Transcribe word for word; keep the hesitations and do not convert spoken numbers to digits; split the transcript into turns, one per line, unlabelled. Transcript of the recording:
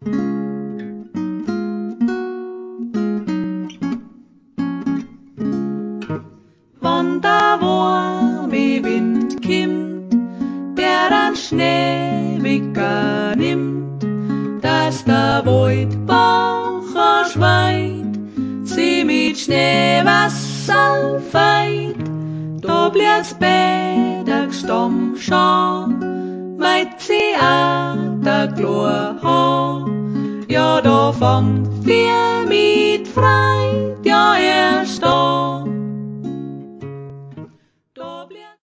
Wann da warm i Wind kimmt, der dann Schnee wegnimmt, dass der Wald Baucher schweit, sie mit Schneewasser feit, da bliebt's Bäder gstamm schon, weit sie a der Glor ha, ja da fangt wir mit Freit, ja erst an.